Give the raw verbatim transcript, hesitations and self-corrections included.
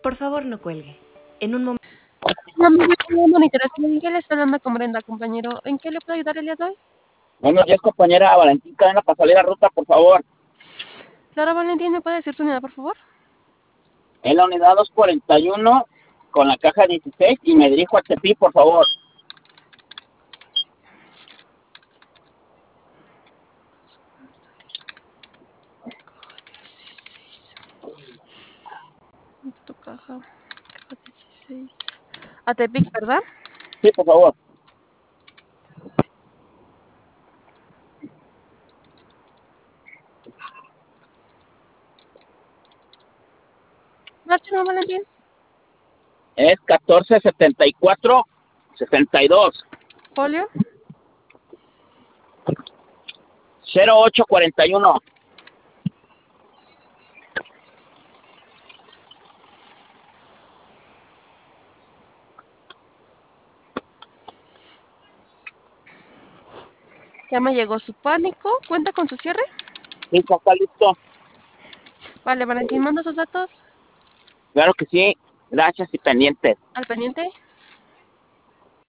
Por favor, no cuelgue. En un momento... No, mire, tengo monitoración. ¿En qué le está hablando con Brenda, compañero? ¿En qué le puedo ayudar el día de hoy? Buenos días, compañera Valentín Cadena, para salir a ruta, por favor. Claro, Valentín, ¿me puede decir su unidad, por favor? En la unidad doscientos cuarenta y uno, con la caja dieciséis, y me dirijo a Tepi, por favor. Tu caja, caja dieciséis. A Tepic, ¿verdad? Sí, por favor. Marcha, ¿no, Valentín? Es catorce setenta y cuatro sesenta y dos. Folio. cero ocho cuarenta y uno. Ya me llegó su pánico. ¿Cuenta con su cierre? Sí, está listo. Vale, Valentín, manda sus datos Claro que sí. Gracias y pendientes. al pendiente.